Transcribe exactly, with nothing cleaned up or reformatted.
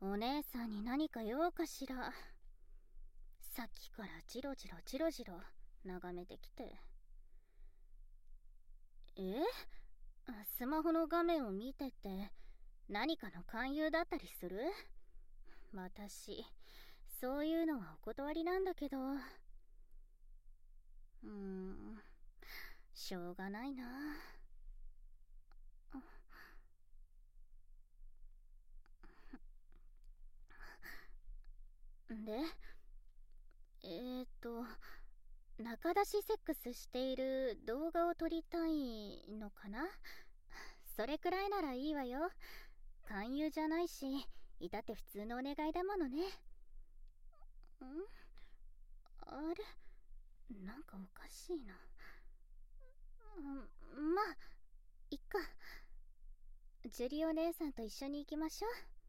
お姉さんに何か用かしら。さっきからジロジロジロジロ眺めてきて。え？スマホの画面を見てて何かの勧誘だったりする？私、そういうのはお断りなんだけど。うーん、しょうがないな。で、えーと、仲出しセックスしている動画を撮りたいのかな？それくらいならいいわよ。勧誘じゃないし、いたって普通のお願いだものね。ん？あれ？なんかおかしいな。うん、まあ、いっか。ジュリお姉さんと一緒に行きましょう。